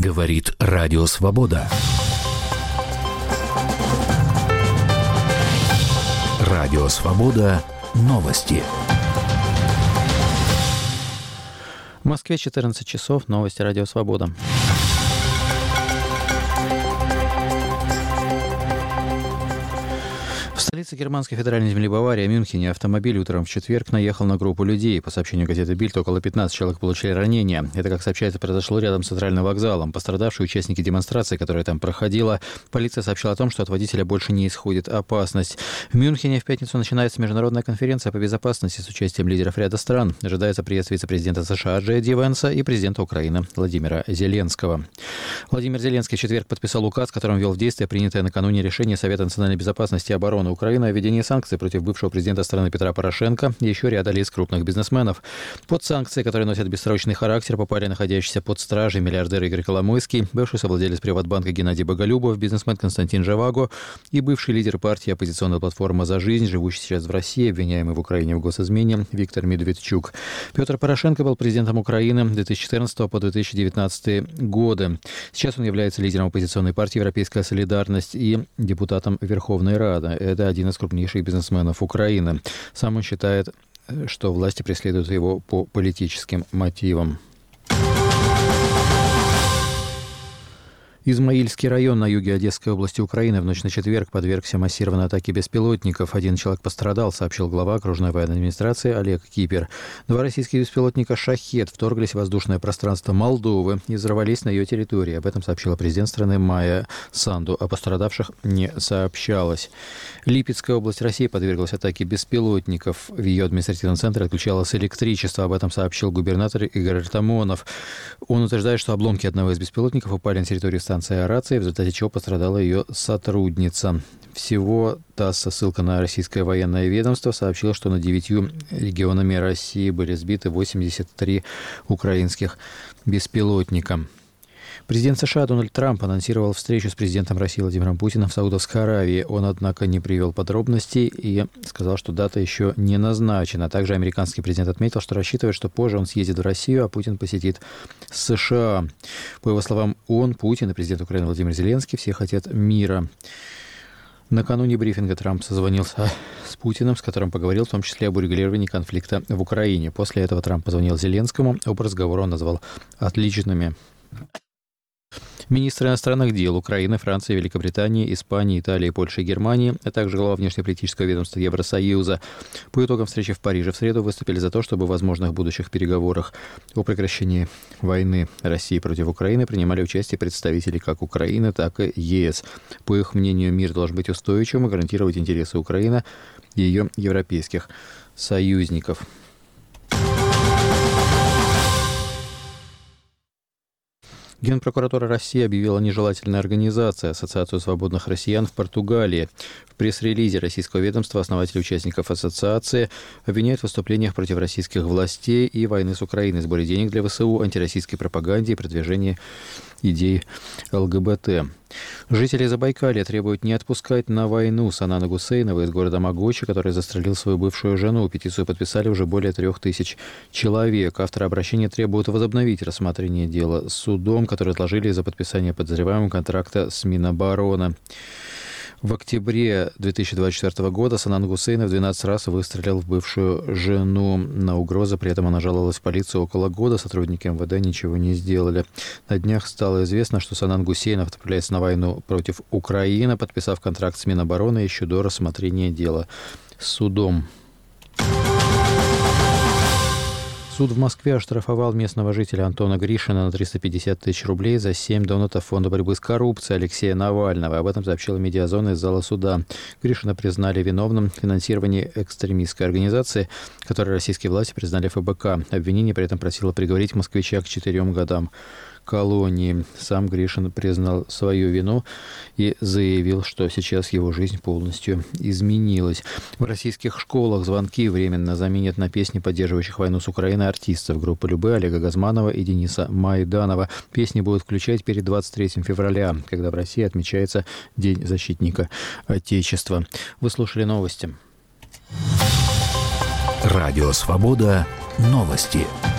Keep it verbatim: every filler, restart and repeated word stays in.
Говорит Радио Свобода. Радио Свобода. Новости. В Москве четырнадцать часов. Новости Радио Свобода. В столице германской федеральной земли Баварии, Мюнхене, автомобиль утром в четверг наехал на группу людей. По сообщению газеты «Бильд», около пятнадцати человек получили ранения. Это, как сообщается, произошло рядом с центральным вокзалом. Пострадавшие участники демонстрации, которая там проходила, полиция сообщила о том, что от водителя больше не исходит опасность. В Мюнхене в пятницу начинается международная конференция по безопасности с участием лидеров ряда стран. Ожидается приезд вице-президента США Джея Ди Венса и президента Украины Владимира Зеленского. Владимир Зеленский в четверг подписал указ, которым ввел в действие принятое накануне решение Совета национальной безопасности и обороны Украины о введении санкций против бывшего президента страны Петра Порошенко и еще ряда лиц крупных бизнесменов. Под санкции, которые носят бессрочный характер, попали находящиеся под стражей миллиардер Игорь Коломойский, бывший совладелец Приватбанка Геннадий Боголюбов, бизнесмен Константин Живаго и бывший лидер партии оппозиционной платформы «За жизнь», живущий сейчас в России, обвиняемый в Украине в госизмене Виктор Медведчук. Петр Порошенко был президентом Украины с две тысячи четырнадцатого по две тысячи девятнадцатый годы. Сейчас он является лидером оппозиционной партии «Европейская солидарность» и депутатом Верховной Рады. Это один из крупнейших бизнесменов Украины. Сам он считает, что власти преследуют его по политическим мотивам. Измаильский район на юге Одесской области Украины в ночь на четверг подвергся массированной атаке беспилотников. Один человек пострадал, сообщил глава окружной военной администрации Олег Кипер. Два российских беспилотника «Шахед» вторглись в воздушное пространство Молдовы и взорвались на ее территории. Об этом сообщила президент страны Майя Санду. О пострадавших не сообщалось. Липецкая область России подверглась атаке беспилотников. В ее административном центре отключалось электричество. Об этом сообщил губернатор Игорь Артамонов. Он утверждает, что обломки одного из беспилотников упали на территорию станции аэрации, в результате чего пострадала ее сотрудница. Всего ТАСС, со ссылкой на российское военное ведомство, сообщила, что над девятью регионами России были сбиты восемьдесят три украинских беспилотника. Президент США Дональд Трамп анонсировал встречу с президентом России Владимиром Путиным в Саудовской Аравии. Он, однако, не привел подробностей и сказал, что дата еще не назначена. Также американский президент отметил, что рассчитывает, что позже он съездит в Россию, а Путин посетит США. По его словам, он, Путин и президент Украины Владимир Зеленский все хотят мира. Накануне брифинга Трамп созвонился с Путиным, с которым поговорил в том числе об урегулировании конфликта в Украине. После этого Трамп позвонил Зеленскому. Оба разговора он назвал отличными. Министры иностранных дел Украины, Франции, Великобритании, Испании, Италии, Польши и Германии, а также глава внешнеполитического ведомства Евросоюза по итогам встречи в Париже в среду выступили за то, чтобы в возможных будущих переговорах о прекращении войны России против Украины принимали участие представители как Украины, так и ЕС. По их мнению, мир должен быть устойчивым и гарантировать интересы Украины и ее европейских союзников. Генпрокуратура России объявила нежелательной организацией Ассоциацию свободных россиян в Португалии. В пресс-релизе российского ведомства основатели участников ассоциации обвиняют в выступлениях против российских властей и войны с Украиной, сборе денег для ВСУ, антироссийской пропаганде и продвижении идей ЛГБТ. Жители Забайкалья требуют не отпускать на войну Санана Гусейнова из города Могочи, который застрелил свою бывшую жену. Петицию подписали уже более трех тысяч человек. Авторы обращения требуют возобновить рассмотрение дела судом, который отложили из-за подписания подозреваемого контракта с Минобороны. В октябре две тысячи двадцать четвёртого года Санан Гусейнов двенадцать раз выстрелил в бывшую жену на угрозы. При этом она жаловалась в полицию около года. Сотрудники эм вэ дэ ничего не сделали. На днях стало известно, что Санан Гусейнов отправляется на войну против Украины, подписав контракт с Минобороны еще до рассмотрения дела судом. Суд в Москве оштрафовал местного жителя Антона Гришина на триста пятьдесят тысяч рублей за семь донатов Фонда борьбы с коррупцией Алексея Навального. Об этом сообщила «Медиазона» из зала суда. Гришина признали виновным в финансировании экстремистской организации, которую российские власти признали эф бэ ка. Обвинение при этом просило приговорить москвича к четырем годам колонии. Сам Гришин признал свою вину и заявил, что сейчас его жизнь полностью изменилась. В российских школах звонки временно заменят на песни, поддерживающих войну с Украиной, артистов группы «Любэ» Олега Газманова и Дениса Майданова. Песни будут включать перед двадцать третьим февраля, когда в России отмечается День защитника Отечества. Вы слушали новости. Радио «Свобода». Новости.